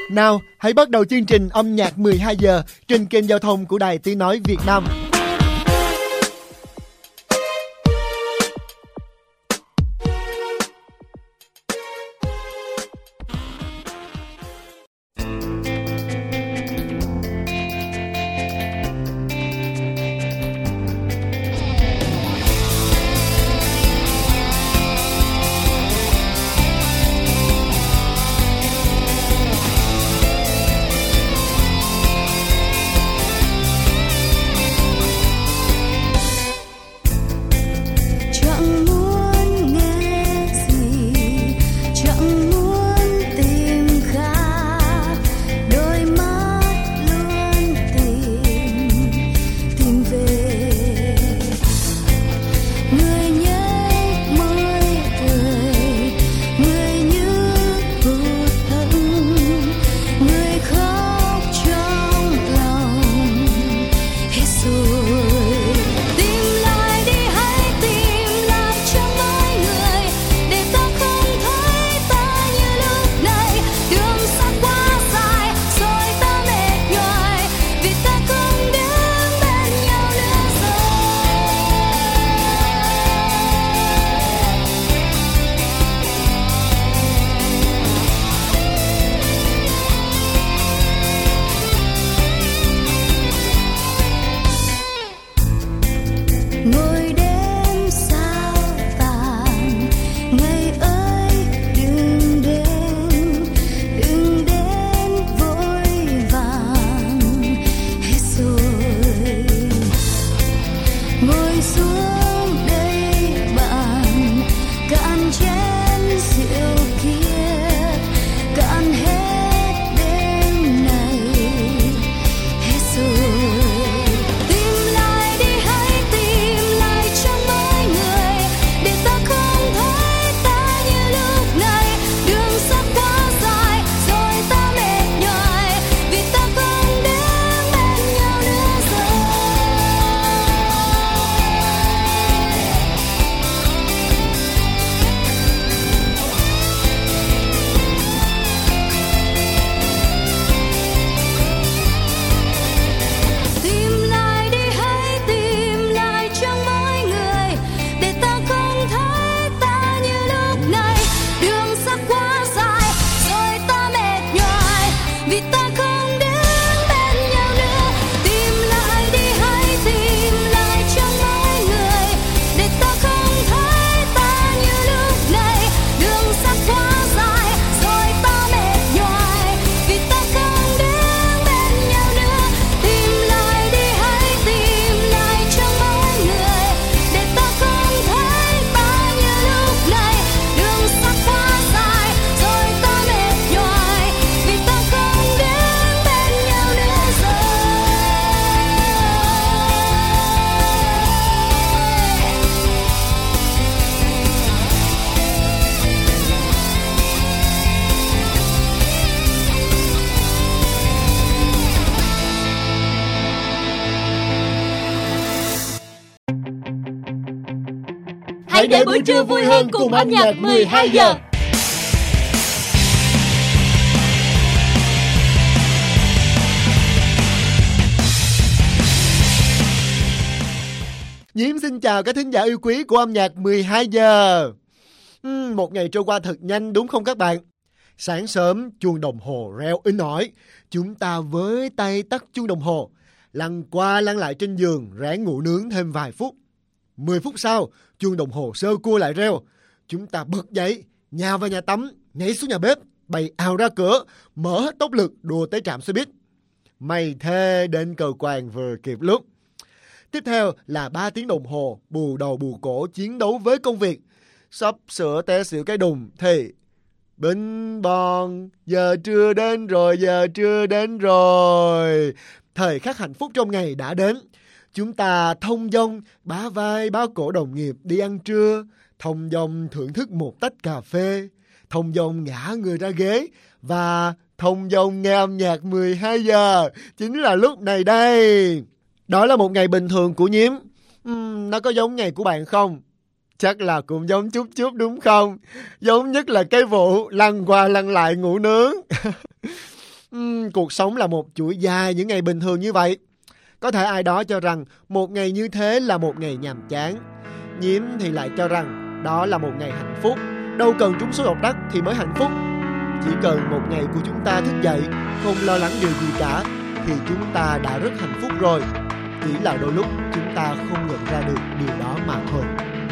Nào, hãy bắt đầu chương trình âm nhạc 12 giờ trên kênh giao thông của Đài Tiếng Nói Việt Nam. Hãy để buổi trưa vui hơn cùng âm nhạc 12 giờ. Nhiễm xin chào các thính giả yêu quý của âm nhạc 12 giờ. Một ngày trôi qua thật nhanh đúng không các bạn? Sáng sớm chuông đồng hồ reo inh ỏi. Chúng ta với tay tắt chuông đồng hồ, lăn qua lăn lại trên giường ráng ngủ nướng thêm vài phút. 10 phút sau, chuông đồng hồ sơ cua lại reo. Chúng ta bật dậy, nhào vào nhà tắm, nhảy xuống nhà bếp, bay ào ra cửa, mở hết tốc lực đua tới trạm xe buýt. May thế đến cơ quan vừa kịp lúc. Tiếp theo là 3 tiếng đồng hồ bù đầu bù cổ chiến đấu với công việc. Sắp sửa té xỉu cái đùng thì binh bòn, giờ trưa đến rồi, giờ trưa đến rồi. Thời khắc hạnh phúc trong ngày đã đến. Chúng ta thông dong bá vai bá cổ đồng nghiệp đi ăn trưa, thông dong thưởng thức một tách cà phê, thông dong ngã người ra ghế và thông dong nghe âm nhạc 12 giờ. Chính là lúc này đây. Đó là một ngày bình thường của Nhiễm. Nó có giống ngày của bạn không? Chắc là cũng giống chút chút đúng không? Giống nhất là cái vụ lăn qua lăn lại ngủ nướng. Cuộc sống là một chuỗi dài những ngày bình thường như vậy. Có thể ai đó cho rằng một ngày như thế là một ngày nhàm chán. Nhiễm thì lại cho rằng đó là một ngày hạnh phúc. Đâu cần trúng số độc đắc thì mới hạnh phúc. Chỉ cần một ngày của chúng ta thức dậy không lo lắng điều gì cả thì chúng ta đã rất hạnh phúc rồi. Chỉ là đôi lúc chúng ta không nhận ra được điều đó mà thôi.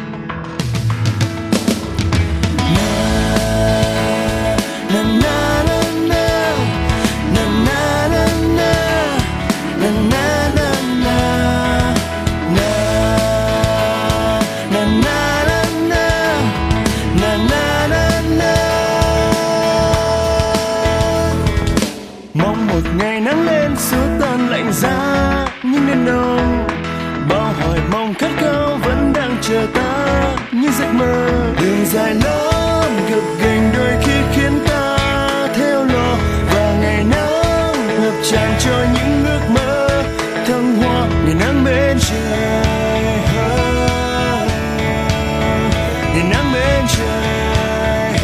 Mong một ngày nắng lên xua tan lạnh giá những đêm đông, bao hoài mong khát khao vẫn đang chờ ta như giấc mơ. Đường dài lắm gập ghềnh đôi khi khiến ta theo lo, và ngày nắng ngập tràn cho những ước mơ thăng hoa. Ngày nắng bên trời, ngày nắng bên trời,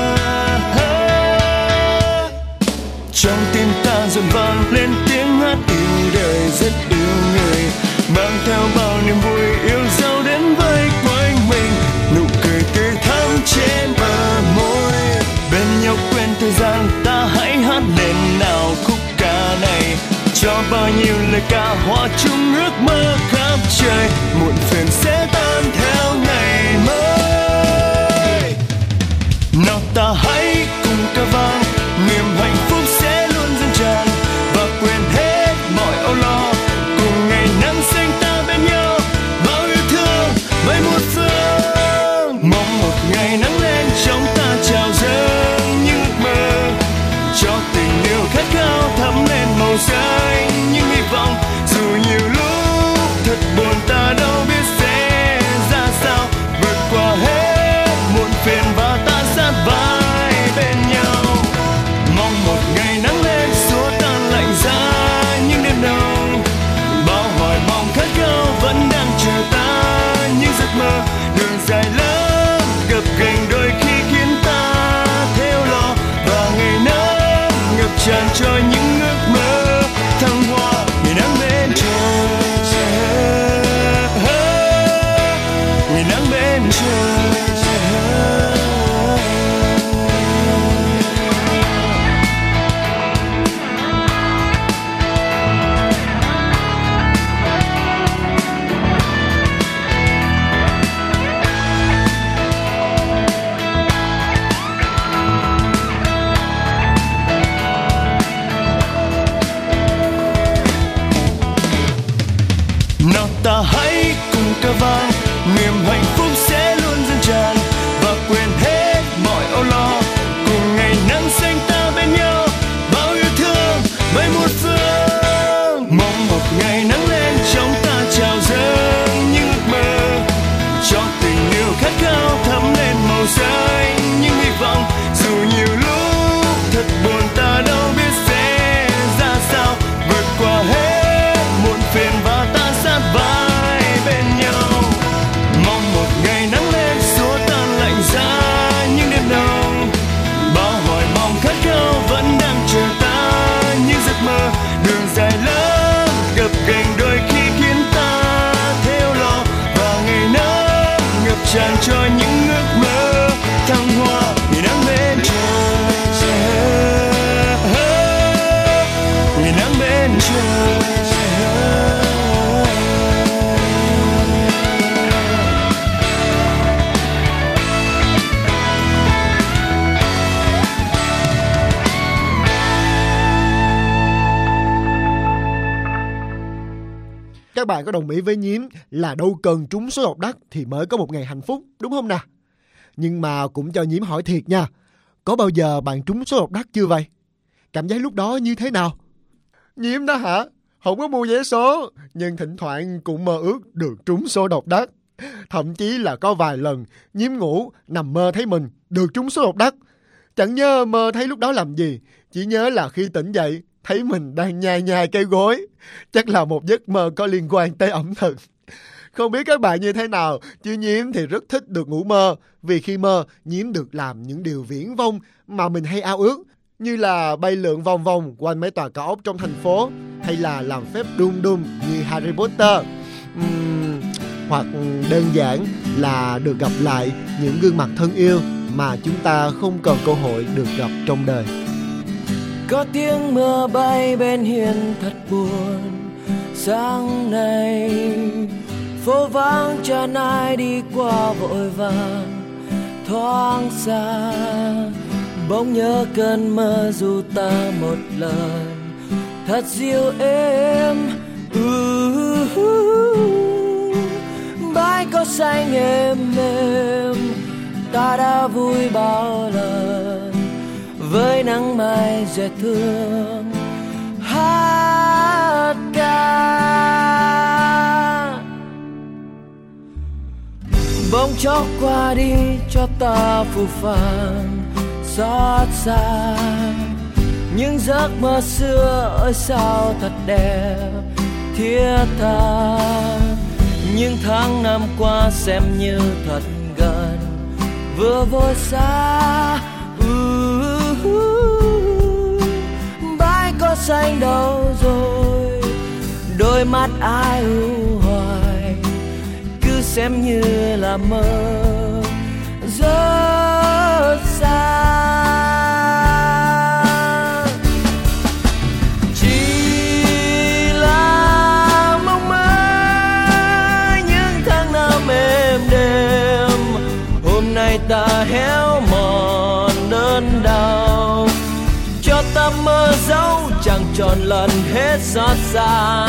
trong tim ta dần vang lên tiếng hát yêu đời rất yêu người, mang theo bao niềm vui yêu dấu đến với quanh mình. Nụ cười tươi thắm trên bờ môi, bên nhau quên thời gian ta hãy hát lên nào khúc ca này, cho bao nhiêu lời ca hòa chung ước mơ khắp trời. Muộn phiền sẽ tan theo ngày mới. Nào ta hãy cùng ca vang, niềm hạnh phúc sẽ luôn dâng tràn, và quên hết mọi âu lo. Cùng ngày nắng xanh ta bên nhau, bao yêu thương với một phương. Mong một ngày nắng lên trong ta trào dâng những ước mơ, cho tình yêu khát khao thắm lên màu xanh những hy vọng. Dù nhiều lúc thật buồn ta đâu biết sẽ ra sao, vượt qua hết muộn phiền và ta sát vai bên nhau. Mong một ngày nắng lên xua tan lạnh giá những đêm đông, bao hoài mong khát khao vẫn đang chờ ta những giấc mơ. Đường dài lắm gập ghềnh đôi khi khiến ta theo lo, và ngày nắng ngập tràn cho những ước mơ thăng hoa. Ngày nắng bên trời, ngày nắng bên trời. Nào ta hãy cùng ca vang, niềm hạnh phúc sẽ luôn dâng tràn, và quên hết mọi âu lo. Cùng ngày nắng xanh ta bên nhau, bao yêu thương với một phương. Mong một ngày nắng lên trong ta trào dâng những ước mơ, cho tình yêu khát khao thắm lên màu xanh những hy vọng. Dù nhiều lúc thật buồn ta đâu biết sẽ ra sao, vượt qua hết muộn phiền và ta sát vai bên nhau. Mong một ngày nắng lên xua tan lạnh giá những đêm đông, bao hoài mong khát khao vẫn đang chờ ta những giấc mơ. Đường dài lắm gập ghềnh đôi khi khiến ta theo lo, và ngày nắng ngập tràn cho những ước mơ thăng hoa. Ngày nắng bên trời, ngày nắng bên trời. Các bạn có đồng ý với Nhiễm là đâu cần trúng số độc đắc thì mới có một ngày hạnh phúc, đúng không nào? Nhưng mà cũng cho Nhiễm hỏi thiệt nha, có bao giờ bạn trúng số độc đắc chưa vậy? Cảm giác lúc đó như thế nào? Nhiễm đó hả? Không có mua vé số, nhưng thỉnh thoảng cũng mơ ước được trúng số độc đắc. Thậm chí là có vài lần Nhiễm ngủ nằm mơ thấy mình được trúng số độc đắc. Chẳng nhớ mơ thấy lúc đó làm gì, chỉ nhớ là khi tỉnh dậy thấy mình đang nhai nhai cây gối. Chắc là một giấc mơ có liên quan tới ẩm thực. Không biết các bạn như thế nào, chứ Nhiễm thì rất thích được ngủ mơ. Vì khi mơ, Nhiễm được làm những điều viển vông mà mình hay ao ước. như là bay lượn vòng vòng quanh mấy tòa cao ốc trong thành phố, hay là làm phép đung đung như Harry Potter. Hoặc đơn giản là được gặp lại những gương mặt thân yêu mà chúng ta không còn cơ hội được gặp trong đời. Có tiếng mưa bay bên hiên thật buồn. Sáng nay phố vắng chẳng ai đi qua vội vàng, thoáng xa bỗng nhớ cơn mơ dù ta một lần thật dịu êm. Bãi cỏ xanh êm êm, ta đã vui bao lần với nắng mai dễ thương hát ca. Bỗng chốc qua đi cho ta phù phàng xót xa, những giấc mơ xưa ơi sao thật đẹp thiết tha. Những tháng năm qua xem như thật gần vừa vội xa. Bãi cỏ xanh đâu rồi, đôi mắt ai u hoài, cứ xem như là mơ rất xa. Chỉ là mong mơ những tháng năm êm đềm, hôm nay ta héo mòn đơn đau, cho ta mơ dấu chẳng tròn lần hết xót xa.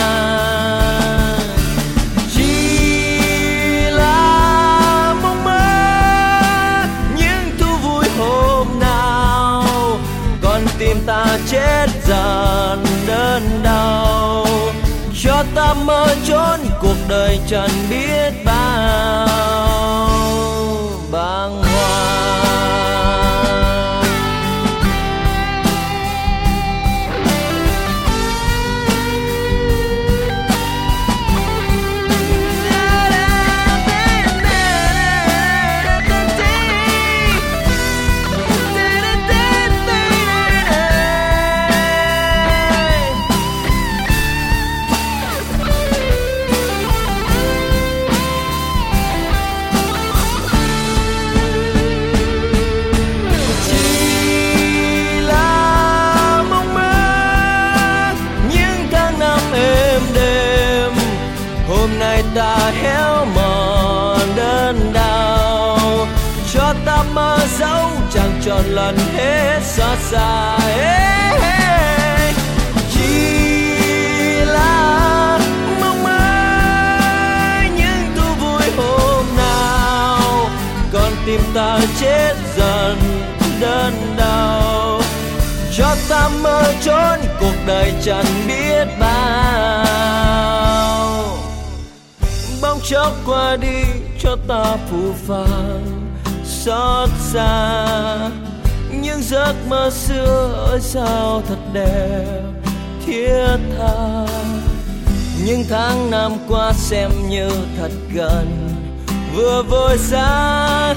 Chỉ là mong mơ những thú vui hôm nào, còn tim ta chết dần đơn đau, cho ta mơ trốn cuộc đời chẳng biết bao bàng hoàng. Ta héo mòn đơn đau, cho ta mơ dấu chẳng tròn lần hết xót xa. Chỉ là mong mơ những thú vui hôm nào, còn tim ta chết dần đơn đau, cho ta mơ trốn cuộc đời chẳng biết bao. Bóng chốc qua đi cho ta phù phàng xót xa, những giấc mơ xưa ơi sao thật đẹp thiết tha. Những tháng năm qua xem như thật gần vừa vội xa.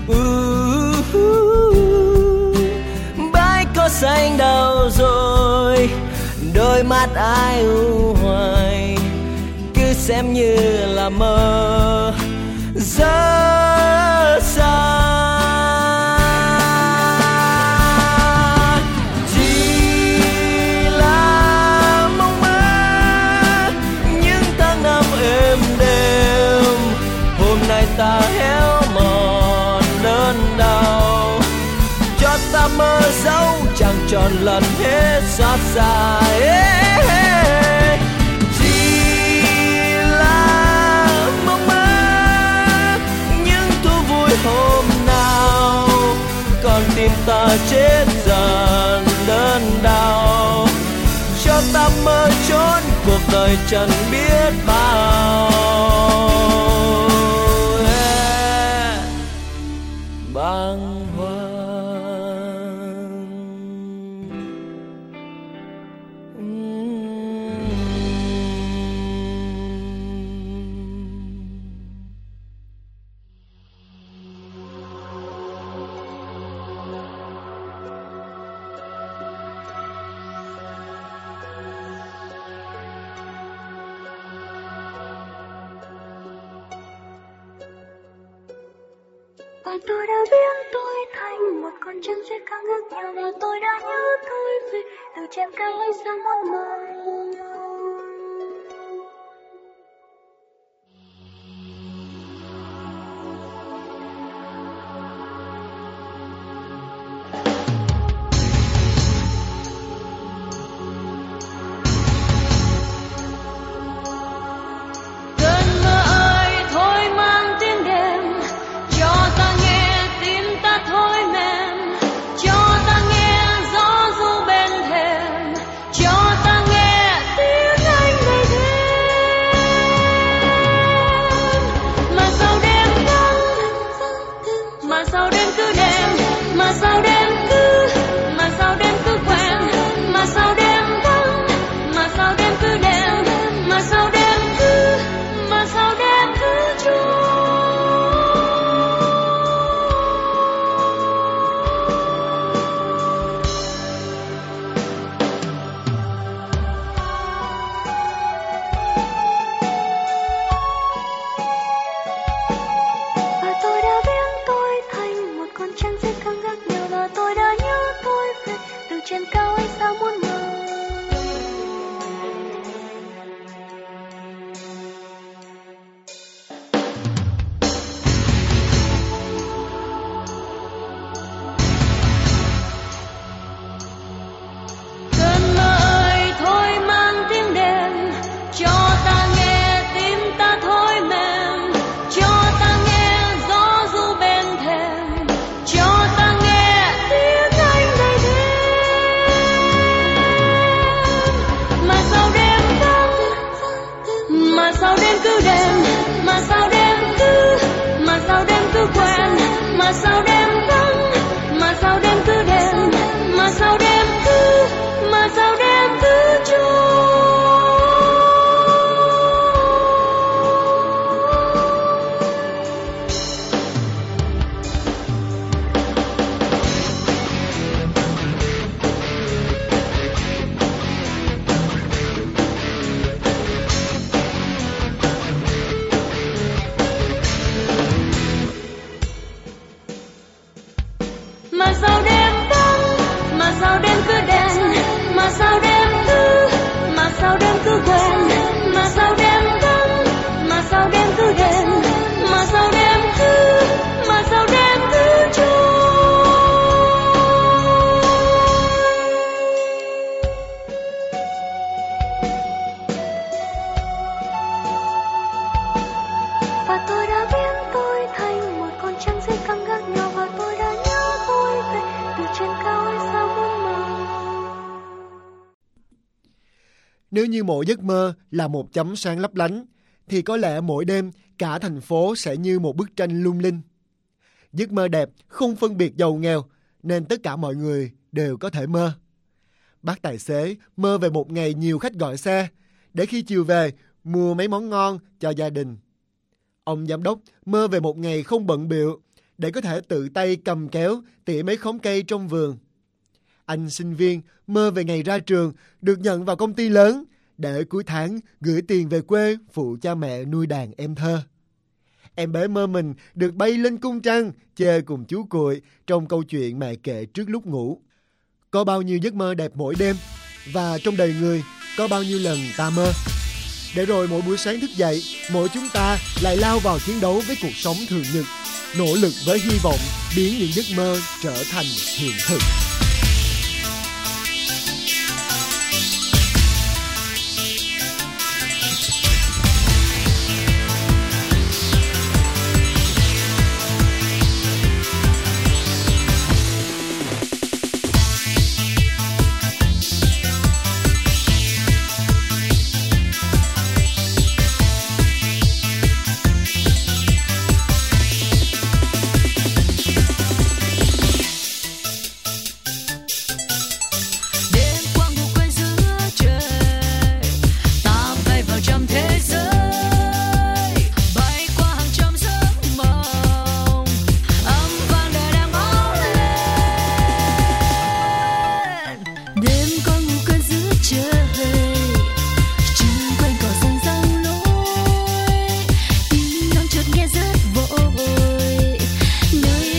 Bãi cỏ xanh đâu rồi, đôi mắt ai u hoài, xem như là mơ rất xa. Chỉ là mong mơ những tháng năm êm đềm, hôm nay ta héo mòn đơn đau, cho ta mơ dấu chẳng tròn lần hết xót xa. Hôm nào còn tim ta chết dần đơn đau, cho ta mơ trốn cuộc đời chẳng biết bao bàng hoàng. Và tôi đã biến tôi thành một con trăng sẽ khăng ngước nhau, và tôi đã nhớ thôi vì từ trên cao ánh sáng muôn màu. Nếu như mỗi giấc mơ là một chấm sáng lấp lánh, thì có lẽ mỗi đêm cả thành phố sẽ như một bức tranh lung linh. Giấc mơ đẹp không phân biệt giàu nghèo, nên tất cả mọi người đều có thể mơ. Bác tài xế mơ về một ngày nhiều khách gọi xe, để khi chiều về mua mấy món ngon cho gia đình. Ông giám đốc mơ về một ngày không bận bịu, để có thể tự tay cầm kéo tỉa mấy khóm cây trong vườn. Anh sinh viên mơ về ngày ra trường được nhận vào công ty lớn, để cuối tháng gửi tiền về quê phụ cha mẹ nuôi đàn em thơ. Em bé mơ mình được bay lên cung trăng, chơi cùng chú Cuội trong câu chuyện mẹ kể trước lúc ngủ. Có bao nhiêu giấc mơ đẹp mỗi đêm, và trong đời người có bao nhiêu lần ta mơ. Để rồi mỗi buổi sáng thức dậy, mỗi chúng ta lại lao vào chiến đấu với cuộc sống thường nhật, nỗ lực với hy vọng biến những giấc mơ trở thành hiện thực. Nơi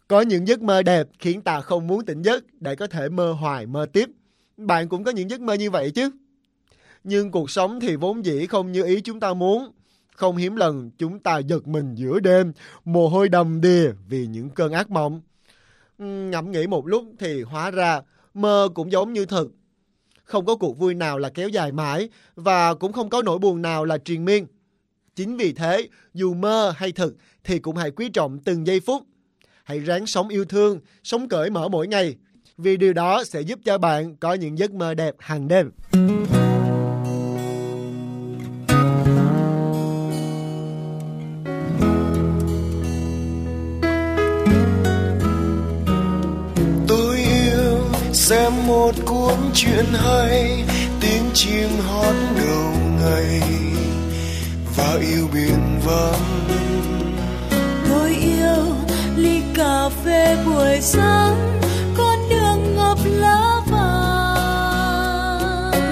Có những giấc mơ đẹp khiến ta không muốn tỉnh giấc để có thể mơ hoài mơ tiếp. Bạn cũng có những giấc mơ như vậy chứ. Nhưng cuộc sống thì vốn dĩ không như ý chúng ta muốn. Không hiếm lần chúng ta giật mình giữa đêm, mồ hôi đầm đìa vì những cơn ác mộng. Ngẫm nghĩ một lúc thì hóa ra mơ cũng giống như thực. Không có cuộc vui nào là kéo dài mãi và cũng không có nỗi buồn nào là triền miên. Chính vì thế, dù mơ hay thực thì cũng hãy quý trọng từng giây phút. Hãy ráng sống yêu thương, sống cởi mở mỗi ngày. Vì điều đó sẽ giúp cho bạn có những giấc mơ đẹp hàng đêm. Xem một cuốn truyện hay, tiếng chim hót đầu ngày và yêu biển vắng. Tôi yêu ly cà phê buổi sáng, con đường ngập lá vàng.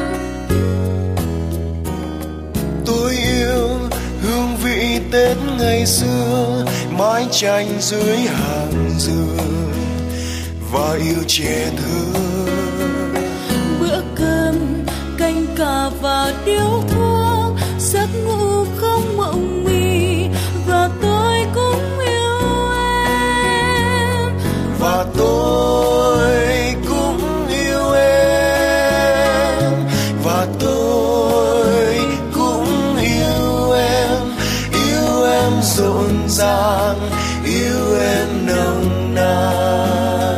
Tôi yêu hương vị Tết ngày xưa, mái tranh dưới hàng dừa và yêu trẻ thơ. Bữa cơm canh cà và điếu thuốc, giấc ngủ không mộng mì và tôi cũng yêu em. Và tôi cũng yêu em. Và tôi cũng yêu em. Yêu em rộn ràng, yêu em nồng nàn.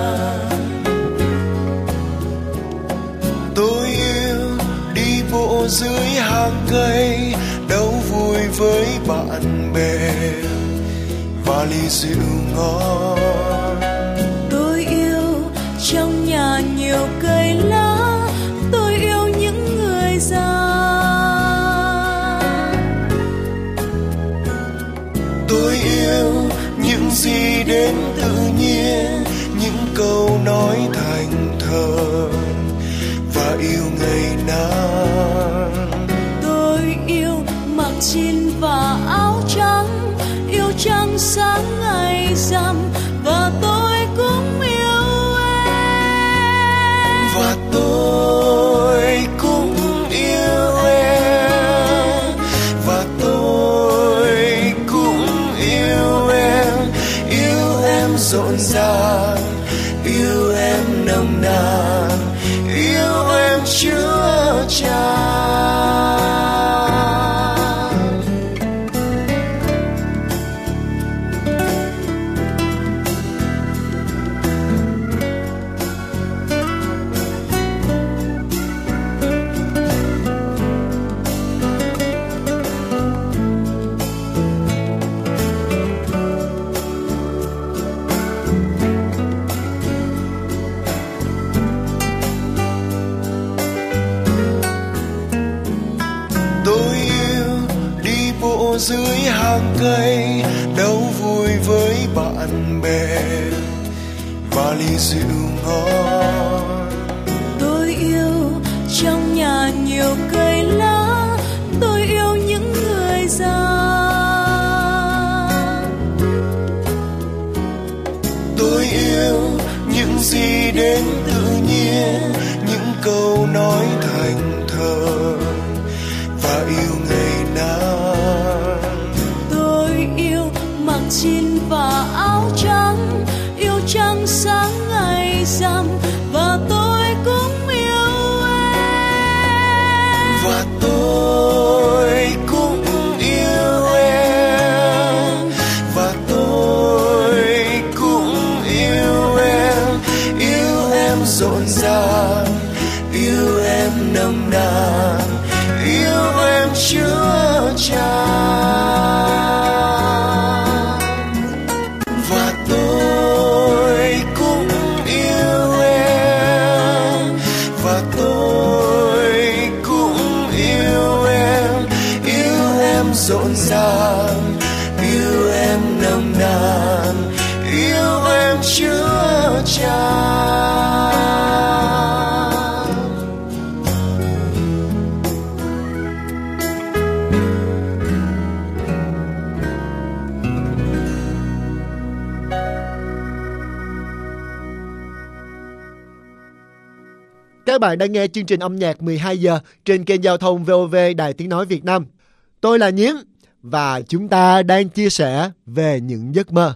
Dưới hàng cây đấu vui với bạn bè và ly rượu ngon. Tôi yêu trong nhà nhiều cây lá, tôi yêu những người già. Tôi yêu những gì đến tự nhiên, những câu nói thành thơ và yêu ngày nắng. Tôi yêu mặc jean và áo trắng, yêu trăng sáng ngày rằm và tôi cũng yêu em. Và tôi cũng yêu em. Và tôi cũng yêu em rộn ràng, yêu em nồng nàn, yêu em chứa chan. Dưới hàng cây đấu vui với bạn bè và ly rượu ngon. Tôi yêu trong nhà nhiều cây lá, tôi yêu những người già. Tôi yêu những gì đến tự nhiên, những câu nói thành thơ và yêu ngày nắng. Tôi yêu mặc jean và áo trắng, yêu trăng sáng ngày rằm và tôi cũng yêu em. Và tôi cũng yêu em. Và tôi cũng yêu em rộn ràng, yêu em nồng nàn, yêu em chứa chan. Và tôi cũng yêu em. Và tôi cũng yêu em rộn ràng, yêu em nồng nàn, yêu em chứa chan. Các bạn đang nghe chương trình âm nhạc 12 giờ trên kênh giao thông VOV Đài Tiếng Nói Việt Nam. Tôi là Nhiến và chúng ta đang chia sẻ về những giấc mơ.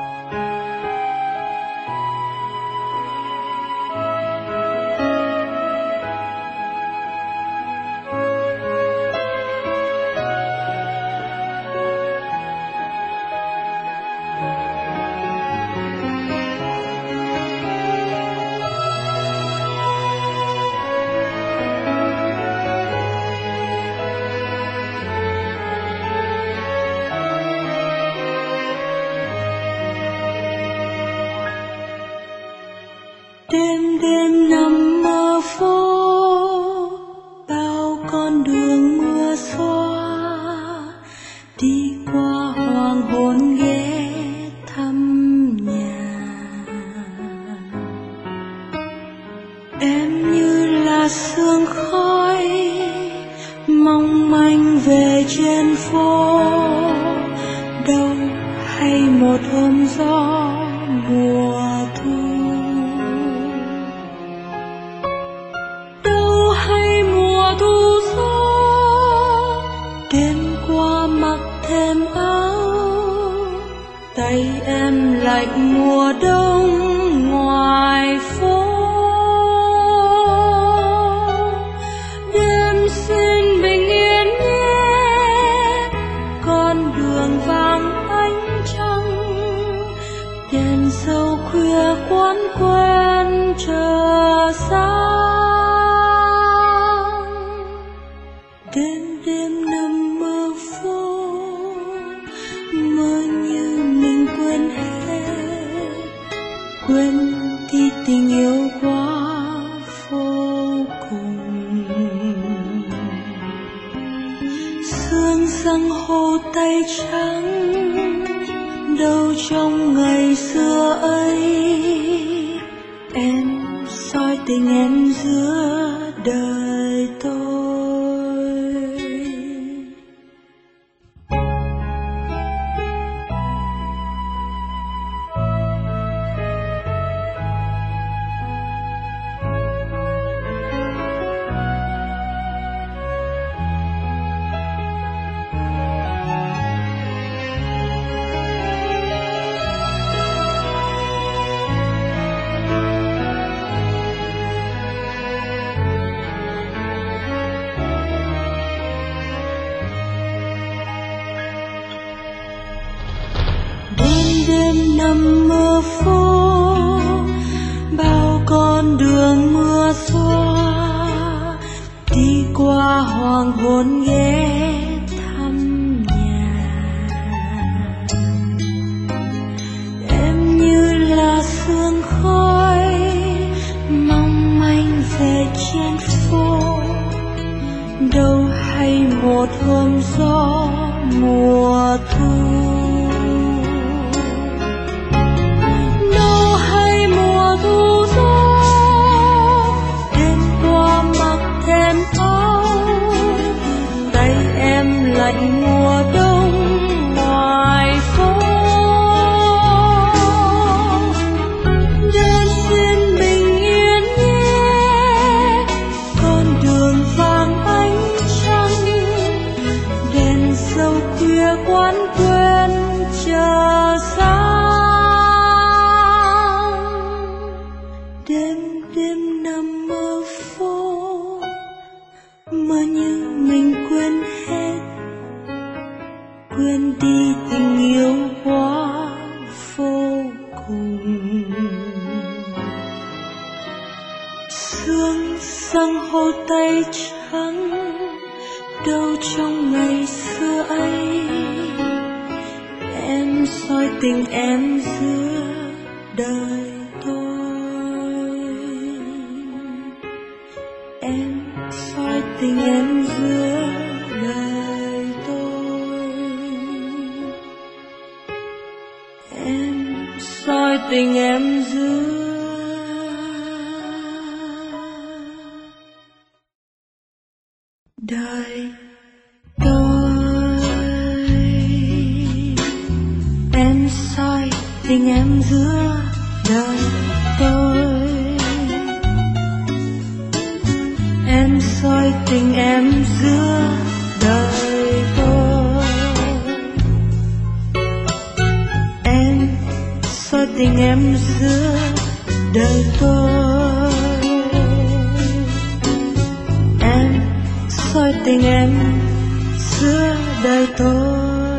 Đêm đêm nằm mơ phố, bao con đường mưa xóa, đi qua hoàng hôn ghé thăm nhà. Em như là sương khói mong manh về trên phố, đâu hay một hôm gió mùa thu. Tay em lạnh mùa đông ngoài phố. Đêm xin bình yên nhé, con đường vàng ánh trăng, đèn dầu khuya quán quen chờ sáng. Đêm đêm nằm mơ phố, mơ như mình quên hết, quên đi tình yêu quá vô cùng. Sương răng hồ tay trắng, đâu trong ngày xưa ấy, em soi tình em giữa đời tôi. Đêm nằm mơ phố, bao con đường mưa xóa, đi qua hoàng hôn ghé thăm nhà. Em như là sương khói mong manh về trên phố, đâu hay một hôm gió mùa thu. Lạnh mùa đông ngoài phố. Đêm xin bình yên nhé, con đường vàng ánh trăng, đèn dầu khuya quán quên chờ sáng. Đêm đêm nằm mơ phố, mơ như mình quên hết, quên đi tình yêu quá vô cùng. Sương răng hồ tay trắng, đâu trong ngày xưa ấy, em soi tình em giữa đời tôi. Em soi tình em giữa đời tôi. Em soi tình em giữa đời tôi. Em soi tình em giữa đời tôi. em soi tình em giữa đời tôi. Em soi tình em giữa đời tôi. Em soi tình em giữa đời tôi.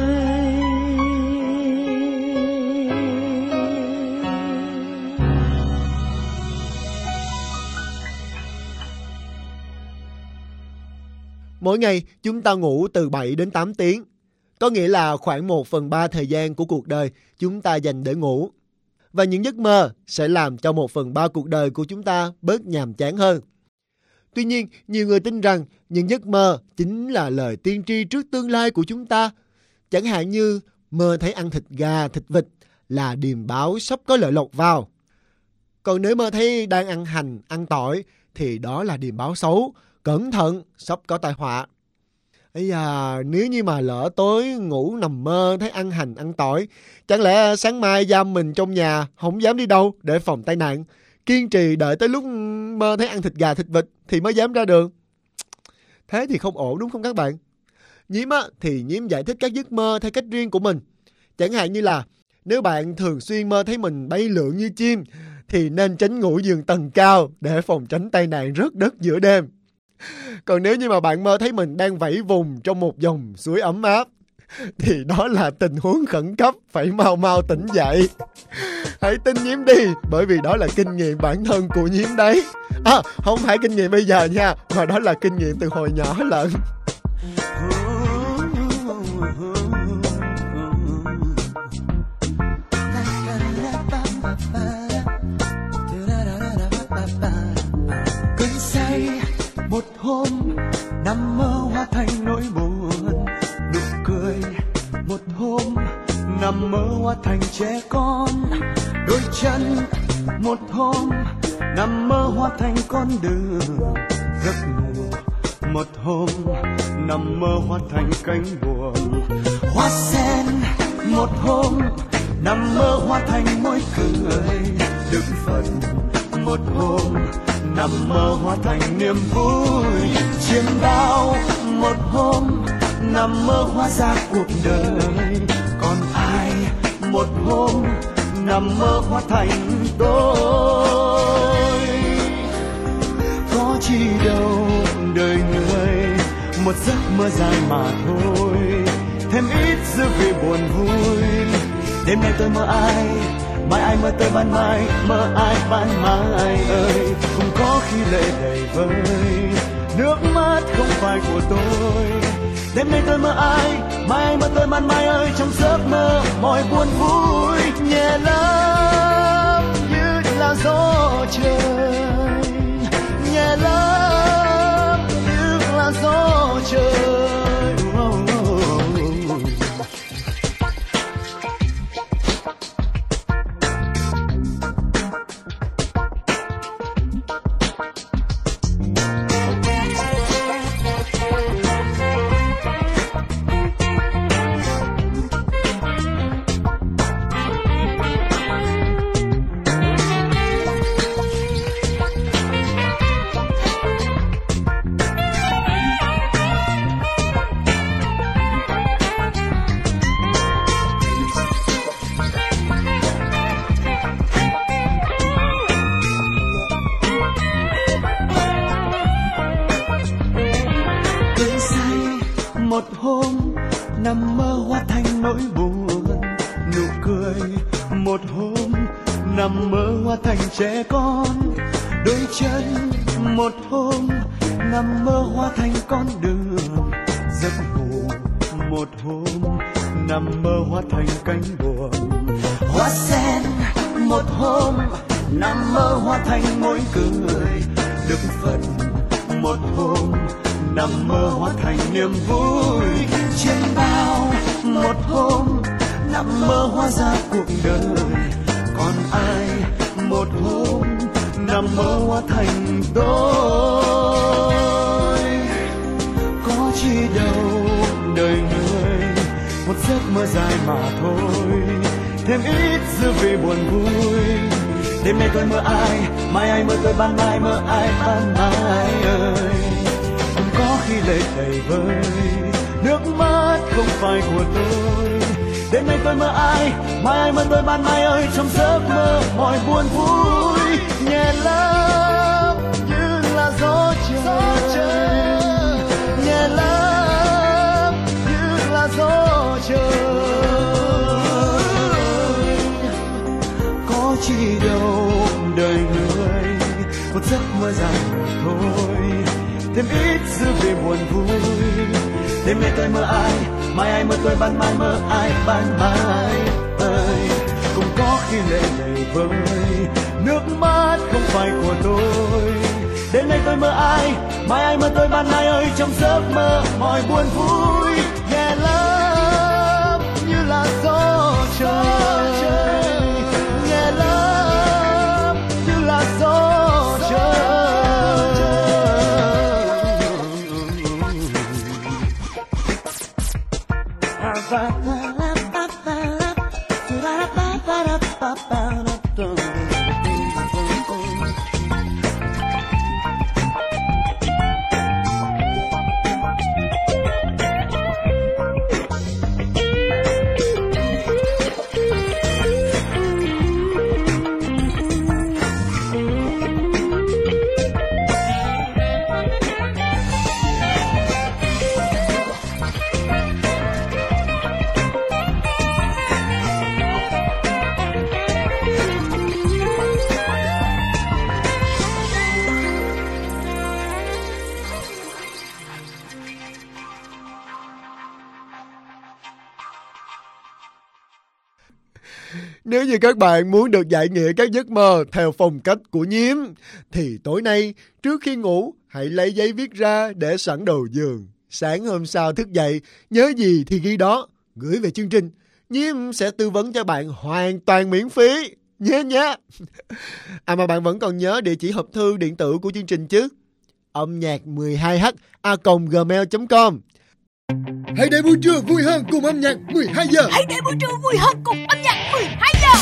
Mỗi ngày chúng ta ngủ từ 7 đến 8 tiếng. Có nghĩa là khoảng 1/3 thời gian của cuộc đời chúng ta dành để ngủ. Và những giấc mơ sẽ làm cho 1/3 cuộc đời của chúng ta bớt nhàm chán hơn. Tuy nhiên, nhiều người tin rằng những giấc mơ chính là lời tiên tri trước tương lai của chúng ta. Chẳng hạn như mơ thấy ăn thịt gà, thịt vịt là điềm báo sắp có lợi lộc vào. Còn nếu mơ thấy đang ăn hành, ăn tỏi thì đó là điềm báo xấu, cẩn thận, sắp có tai họa. Ây da, nếu như mà lỡ tối ngủ nằm mơ thấy ăn hành, ăn tỏi, chẳng lẽ sáng mai giam mình trong nhà, không dám đi đâu để phòng tai nạn, kiên trì đợi tới lúc mơ thấy ăn thịt gà, thịt vịt thì mới dám ra đường. Thế thì không ổn đúng không các bạn? Nhiễm thì Nhiễm giải thích các giấc mơ theo cách riêng của mình. Chẳng hạn như là nếu bạn thường xuyên mơ thấy mình bay lượn như chim thì nên tránh ngủ giường tầng cao để phòng tránh tai nạn rớt đất giữa đêm. Còn nếu như mà bạn mơ thấy mình đang vẫy vùng trong một dòng suối ấm áp thì đó là tình huống khẩn cấp, phải mau mau tỉnh dậy. Hãy tin Nhiễm đi, bởi vì đó là kinh nghiệm bản thân của Nhiễm đấy. Không phải kinh nghiệm bây giờ nha, mà đó là kinh nghiệm từ hồi nhỏ lận. Cơn say một hôm nằm mơ hóa thành nỗi buồn, nụ cười một hôm nằm mơ hóa thành trẻ con, đôi chân một hôm nằm mơ hóa thành con đường, giấc ngủ một hôm nằm mơ hóa thành cánh buồm, hoa sen một hôm nằm mơ hóa thành môi cười, đừng phận một hôm nằm mơ hóa thành niềm vui, chiêm bao một hôm nằm mơ hóa ra cuộc đời, còn ai một hôm nằm mơ hóa thành tôi. Có chi đâu đời người một giấc mơ dài mà thôi, thêm ít dư vị buồn vui. Đêm nay tôi mơ ai, mai ai mơ tôi ban mai, mơ ai ban mai ơi. Cũng có khi lệ đầy vơi, nước mắt không phải của tôi. Đêm nay tôi mơ ai, mai ai mơ tôi ban mai ơi. Trong giấc mơ mọi buồn vui nhẹ lắm như là gió trời, nhẹ lắm như là gió trời. Một hôm nằm mơ hóa thành nỗi buồn, nụ cười một hôm nằm mơ hóa thành trẻ con, đôi chân một hôm nằm mơ hóa thành con đường, giấc ngủ một hôm nằm mơ hóa thành cánh buồm, hoa sen một hôm nằm mơ hóa thành môi cười, được phận một hôm nằm mơ hóa thành niềm vui, trên bao một hôm nằm mơ hóa ra cuộc đời, còn ai một hôm nằm mơ hóa thành tôi. Có chi đâu đời người một giấc mơ dài mà thôi, thêm ít dư vị buồn vui. Đêm nay tôi mơ ai, mai ai mơ tôi ban mai, mơ ai ban mai ơi. Cũng có khi lệ đầy vơi, nước mắt không phải của tôi. Đêm nay tôi mơ ai, mai ai mơ tôi ban mai ơi. Trong giấc mơ mọi buồn vui nhẹ lắm như là gió trời, nhẹ lắm như là gió trời. Có chi đâu đời người một giấc mơ dài thôi, thêm ít dư về buồn vui. Đêm nay tôi mơ ai, mai ai mơ tôi ban mai, mơ ai ban mai ơi. Cũng có khi lệ đầy vơi, nước mắt không phải của tôi. Đêm nay tôi mơ ai, mai ai mơ tôi ban mai ơi. Trong giấc mơ mọi buồn vui nhẹ lắm như là gió trời, nhẹ lắm như là gió trời. Nếu như các bạn muốn được giải nghĩa các giấc mơ theo phong cách của Nhiếm, thì tối nay trước khi ngủ hãy lấy giấy viết ra để sẵn đầu giường. Sáng hôm sau thức dậy, nhớ gì thì ghi đó, gửi về chương trình. Nhiếm sẽ tư vấn cho bạn hoàn toàn miễn phí, nhé. Mà bạn vẫn còn nhớ địa chỉ hộp thư điện tử của chương trình chứ? Âm nhạc 12h@gmail.com. Hãy để buổi trưa vui hơn cùng âm nhạc 12 giờ. Hãy để buổi trưa vui hơn cùng âm nhạc 12 giờ.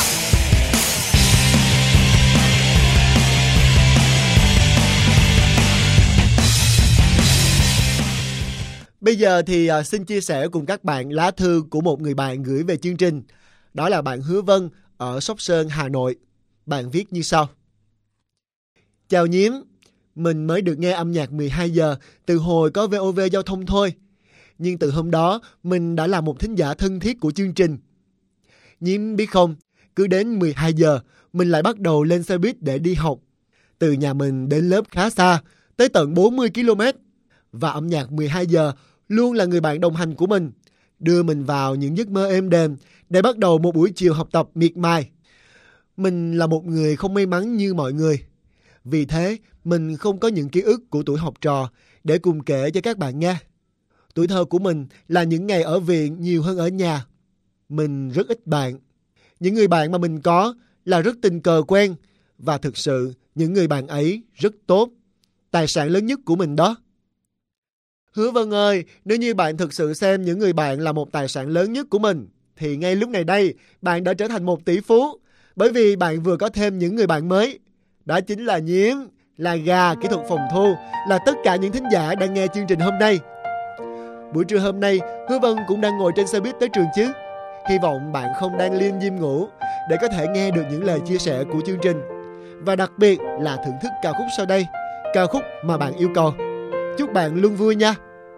Bây giờ thì xin chia sẻ cùng các bạn lá thư của một người bạn gửi về chương trình. Đó là bạn Hứa Vân ở Sóc Sơn, Hà Nội. Bạn viết như sau. Chào Nhiếm, mình mới được nghe âm nhạc 12 giờ từ hồi có VOV Giao thông thôi. Nhưng từ hôm đó, mình đã là một thính giả thân thiết của chương trình. Nhiếm biết không, cứ đến 12 giờ, mình lại bắt đầu lên xe buýt để đi học. Từ nhà mình đến lớp khá xa, tới tận 40 km. Và âm nhạc 12 giờ luôn là người bạn đồng hành của mình, đưa mình vào những giấc mơ êm đềm để bắt đầu một buổi chiều học tập miệt mài. Mình là một người không may mắn như mọi người. Vì thế, mình không có những ký ức của tuổi học trò để cùng kể cho các bạn nghe. Tuổi thơ của mình là những ngày ở viện nhiều hơn ở nhà. Mình rất ít bạn. Những người bạn mà mình có là rất tình cờ quen. Và thực sự, những người bạn ấy rất tốt. Tài sản lớn nhất của mình đó. Hứa Vân ơi, nếu như bạn thực sự xem những người bạn là một tài sản lớn nhất của mình, thì ngay lúc này đây, bạn đã trở thành một tỷ phú. Bởi vì bạn vừa có thêm những người bạn mới. Đó chính là Nhiếm, là Gà kỹ thuật phòng thu, là tất cả những thính giả đang nghe chương trình hôm nay. Buổi trưa hôm nay, Hứa Vân cũng đang ngồi trên xe buýt tới trường chứ. Hy vọng bạn không đang liêm diêm ngủ để có thể nghe được những lời chia sẻ của chương trình. Và đặc biệt là thưởng thức ca khúc sau đây, ca khúc mà bạn yêu cầu. Chúc bạn luôn vui nha.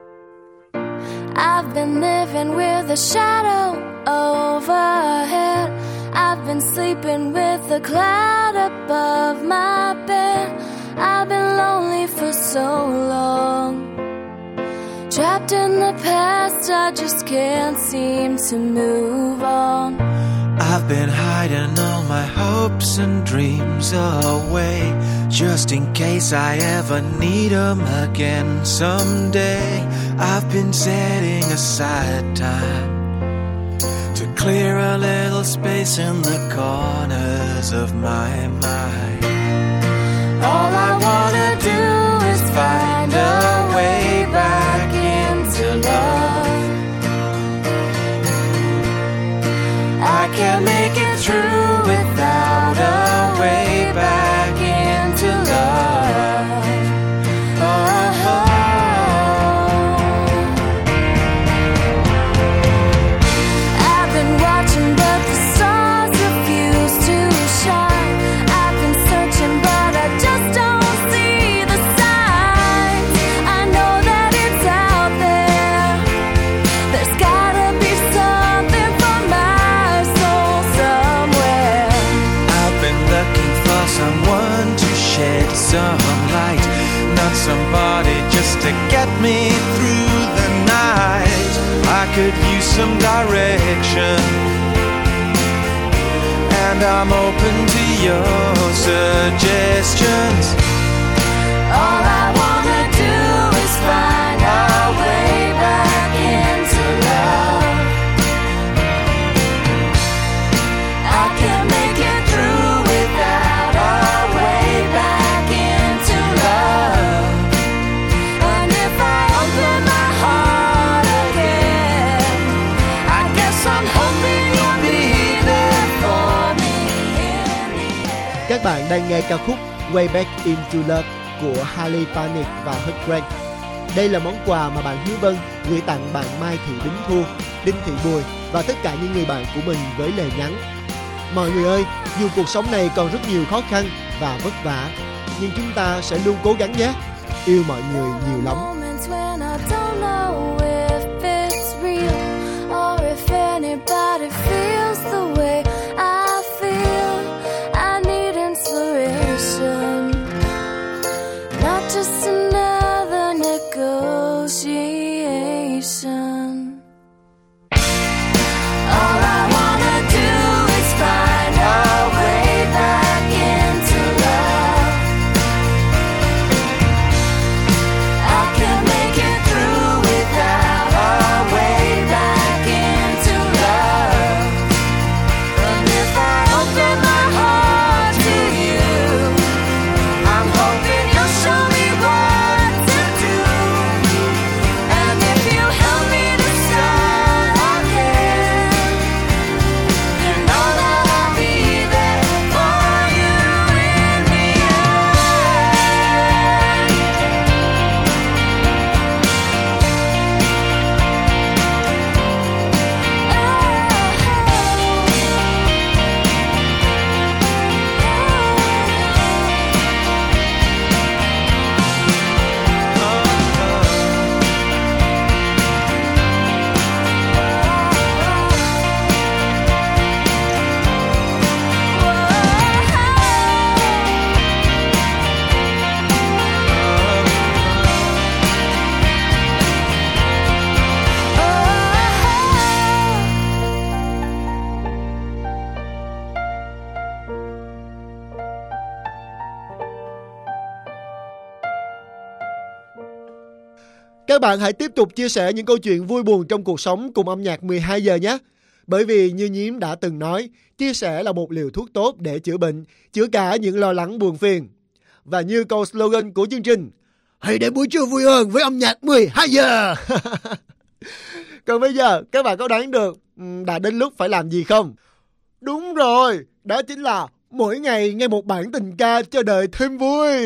I've been living with a shadow overhead. I've been sleeping with a cloud above my bed. I've been lonely for so long. Trapped in the past, I just can't seem to move on. I've been hiding all my hopes and dreams away, just in case I ever need them again someday. I've been setting aside time to clear a little space in the corners of my mind. All I wanna do is find a way back into love. I can't make it through without a way some light, not somebody just to get me through the night. I could use some direction, and I'm open to your suggestions. All I wanna do is find our way back into love. I can't make it through without our way back into love. And if I open my heart again, I guess I'm hoping you'll be there for me in the end. Các bạn đang nghe ca khúc Way Back Into Love của Harley Panic và Hut Grant. Đây là món quà mà bạn Hiếu Vân gửi tặng bạn Mai Thị Bính Thu, Đinh Thị Bùi và tất cả những người bạn của mình với lời nhắn: mọi người ơi, dù cuộc sống này còn rất nhiều khó khăn và vất vả, nhưng chúng ta sẽ luôn cố gắng nhé. Yêu mọi người nhiều lắm. Moments when I don't know if it's real or if anybody feels the way I feel. I need inspiration, not just another negotiation. All I wanna do is find our way back into love. I can't make it through without our way back into love. And if I open my heart to you, I'm hoping you'll show me what to do. And if you help me to start again, you know that I'll be there for you in the Các bạn hãy tiếp tục chia sẻ những câu chuyện vui buồn trong cuộc sống cùng âm nhạc 12 giờ nhé. Bởi vì như Nhiếm đã từng nói, chia sẻ là một liều thuốc tốt để chữa bệnh, chữa cả những lo lắng buồn phiền. Và như câu slogan của chương trình, hãy để buổi trưa vui hơn với âm nhạc 12 giờ. Còn bây giờ, các bạn có đoán được đã đến lúc phải làm gì không? Đúng rồi, đó chính là mỗi ngày nghe một bản tình ca cho đời thêm vui.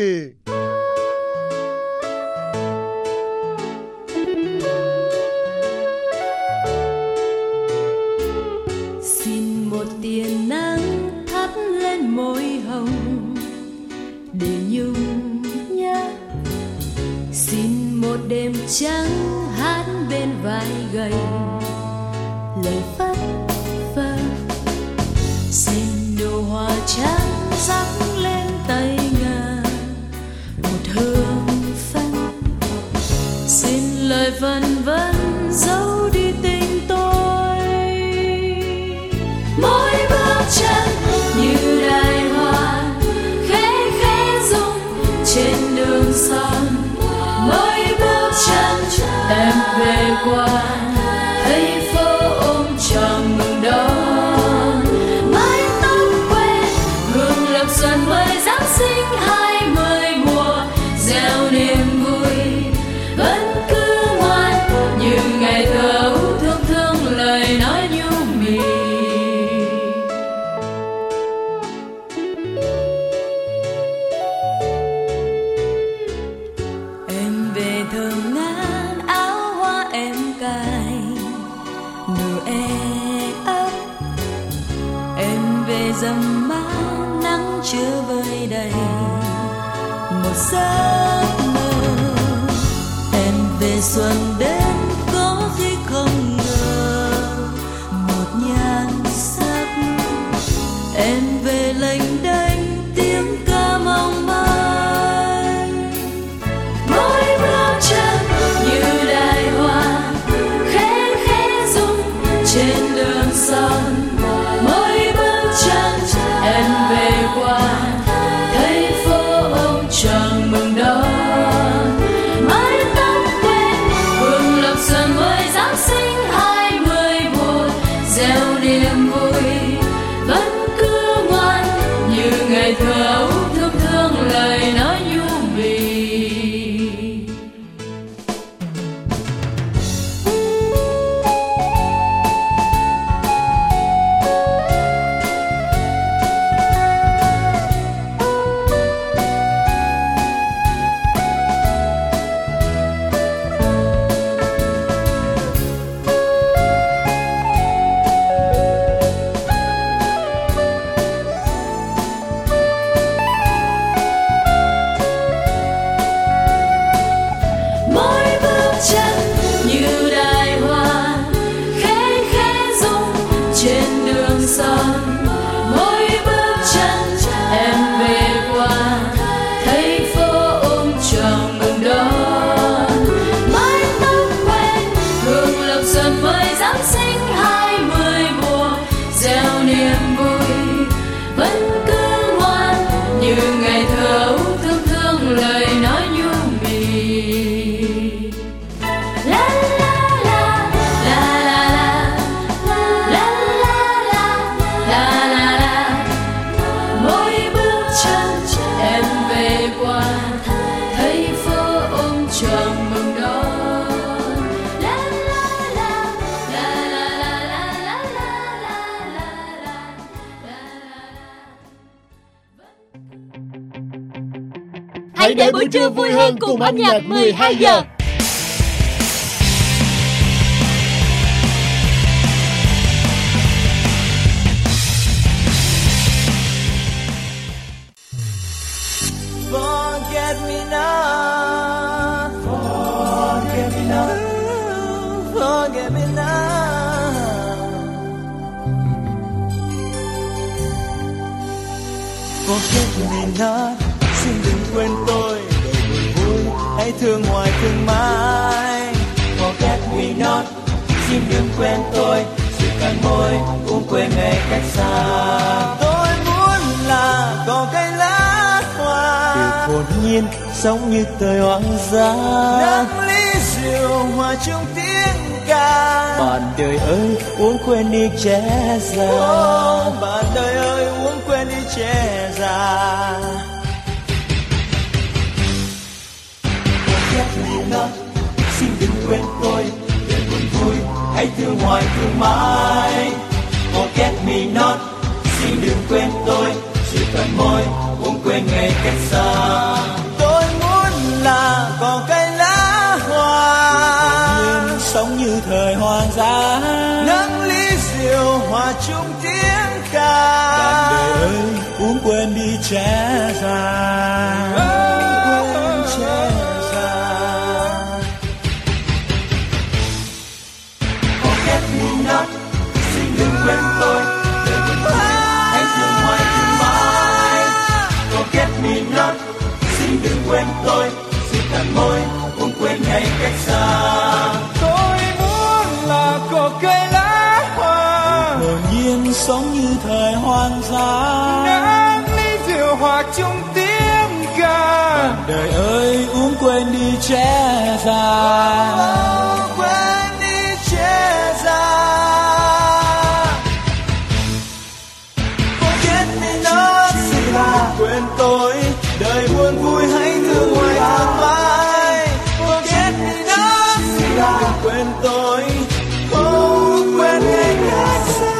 Xin một tia nắng thắp lên môi hồng để nhung nhớ. Xin một đêm trắng hát bên vai gầy lời phất phơ. Xin nụ hoa trắng rắc lên tay ngà một hương phân. Xin lời vần vân giấu đi tình tôi. Mỗi bước chân như đài hoa khẽ khẽ rung trên đường son. Mỗi bước chân em về qua thấy phố ôm tròn mừng đón. Mái tóc quên hương lập xuân mới Giáng sinh 20 mùa gieo niềm vui. Vẫn cứ ngoan như ngày thơ thương thương lời nói nhu mì. Em về thơm ngát áo hoa em cài nụ e ấp. Em về dầm mát nắng chưa vơi đầy một giấc mơ. Em về xuân đến có khi không ngờ một nhan sắc. Em về lênh đênh tiếng ca mong manh. Hãy để buổi trưa vui hơn cùng âm nhạc 12 giờ. Forget me not, forget me not, forget me not. Forget me not, xin đừng quên tôi. Đời buồn vui, hãy thương hoài thương mãi. Forget me not, xin đừng quên tôi. Chỉ cần môi cũng quên ngày cách xa. Tôi muốn là có cây lá hoa, từ hồn nhiên sống như thời hoang dã. Nắng ly rượu hòa chung tiếng ca. Bạn đời ơi uống quên đi trẻ già. Bạn đời ơi uống quên đi trẻ già. Forget me not, xin đừng quên tôi. Đời buồn vui hãy thương hoài thương mãi. Forget me not, xin đừng quên tôi. Chỉ cần môi cũng quên ngày cách xa. Tôi muốn là có cây lá hoa, sống như thời hoang dã. Nắng ly rượu hòa chung tiếng ca. Bạn đời ơi uống quên đi trẻ già. Quên trẻ già. Forget me not, xin đừng quên tôi. Đời buồn vui hãy thương hoài thương mãi. Forget me not, xin đừng quên tôi. Chỉ cần môi cũng quên ngày cách xa. Tôi muốn là cỏ cây lá hoa, hồn nhiên sống như thời hoang dã. Nắng ly rượu hòa chung tiếng ca. Bạn đời ơi uống quên đi trẻ già. Quên đi trẻ già. Forget me not, xin đừng quên tôi. Đời buồn vui hãy thương hoài thương mãi. Forget me not, xin đừng quên tôi. Không quên ngày cách xa.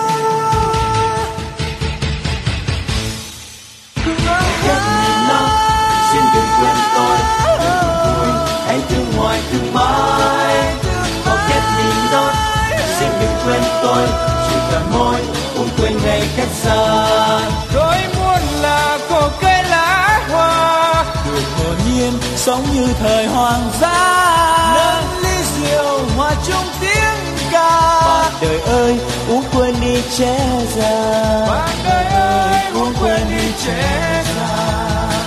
Forget me not, xin đừng quên tôi. Đời buồn vui hãy thương hoài thương mãi. Forget me not, xin đừng quên tôi. Chỉ cần môi cũng quên ngày cách xa. Tôi muốn là cỏ cây lá hoa, được hồn nhiên sống như thời hoang dã. Nắng ly rượu hòa chung tiếng ca. Bạn đời ơi uống quên đi trẻ già. Bạn đời ơi uống quên đi trẻ già.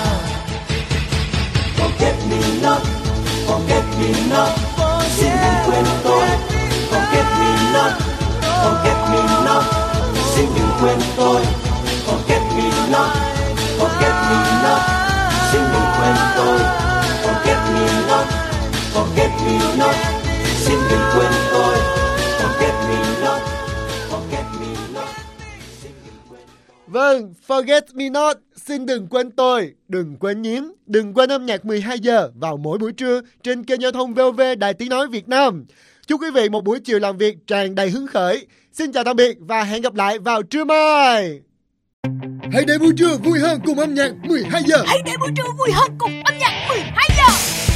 Forget me not, forget me not, xin đừng quên tôi. Forget me not, forget me not, xin đừng quên tôi. Forget me not, forget me not, xin đừng quên tôi. Forget me not, forget me not, xin đừng quên tôi. Forget me not, forget me not. Vâng, Forget Me Not, xin đừng quên tôi. Đừng quên nhím, đừng quên âm nhạc 12 giờ vào mỗi buổi trưa trên kênh giao thông VOV Đài Tiếng Nói Việt Nam. Chúc quý vị một buổi chiều làm việc tràn đầy hứng khởi. Xin chào tạm biệt và hẹn gặp lại vào trưa mai. Hãy để buổi trưa vui hơn cùng âm nhạc 12 giờ. Hãy để buổi trưa vui hơn cùng âm nhạc 12 giờ.